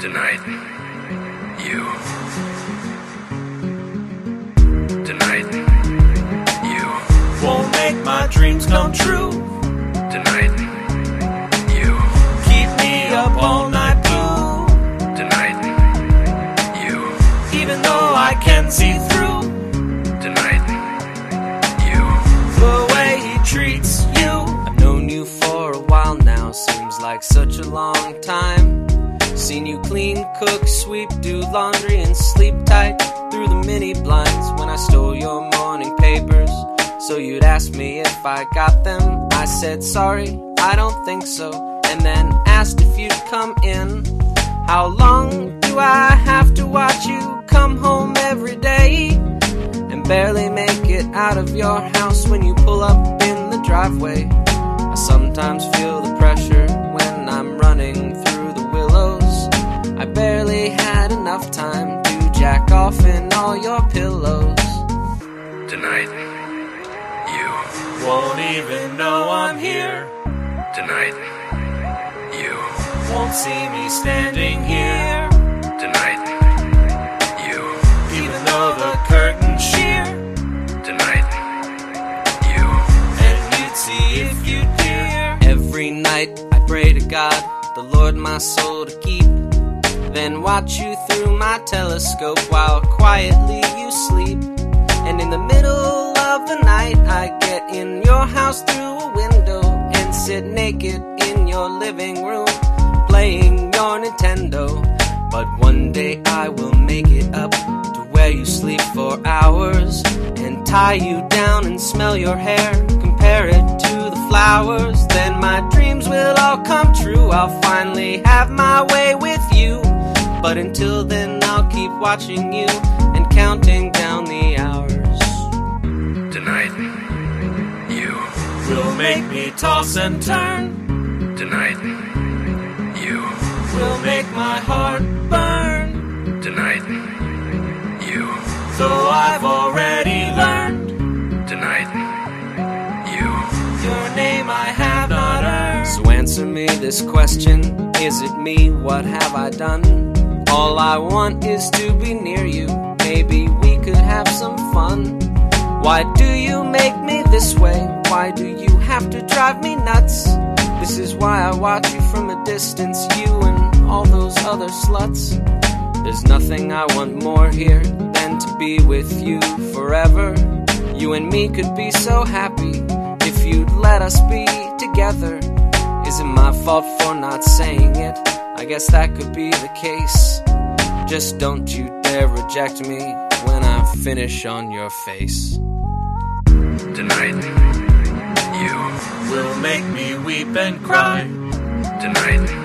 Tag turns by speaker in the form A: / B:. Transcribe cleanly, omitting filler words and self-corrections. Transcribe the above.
A: Tonight, you. Tonight, you.
B: Won't make my dreams come true.
A: Tonight, you.
B: Keep me up all night blue.
A: Tonight, you.
B: Even though I can see through
A: Tonight, you.
B: the way he treats you. I've known you for a while now, seems like such a long time. Seen you clean, cook, sweep, do laundry, and sleep tight through the mini blinds when I stole your morning papers. So you'd ask me if I got them. I said sorry, I don't think so, and then asked if you'd come in. How long do I have to watch you come home every day and barely make it out of your house when you pull up in the driveway? I sometimes feel the pressure when I'm running through the willows. I barely had enough time to jack off in all your pillows.
A: Tonight, you.
B: Won't even know I'm here.
A: Tonight, you.
B: Won't see me standing here.
A: Tonight, you.
B: Even though the curtain's sheer.
A: Tonight, you.
B: And you'd see if you'd hear.
C: Every night I pray to God, the Lord my soul to keep, then watch you through my telescope while quietly you sleep. And in the middle of the night I get in your house through a window and sit naked in your living room playing your Nintendo. But one day I will make it up to where you sleep for hours and tie you down and smell your hair, compare it to the flowers. Then my dreams will all come true, I'll finally have my way with you. But until then I'll keep watching you and counting down the hours.
A: Tonight, you.
B: Will make me toss and turn.
A: Tonight, you.
B: Will make my heart burn.
A: Tonight, you.
B: Though I've already learned
A: Tonight, you.
B: your name I have not earned.
C: So answer me this question, is it me? What have I done? All I want is to be near you. Maybe we could have some fun. Why do you make me this way? Why do you have to drive me nuts? This is why I watch you from a distance, you and all those other sluts. There's nothing I want more here than to be with you forever. You and me could be so happy if you'd let us be together. Is it my fault for not saying it? I guess that could be the case. Just don't you dare reject me when I finish on your face.
A: Tonight, you.
B: Will make me weep and cry.
A: Tonight,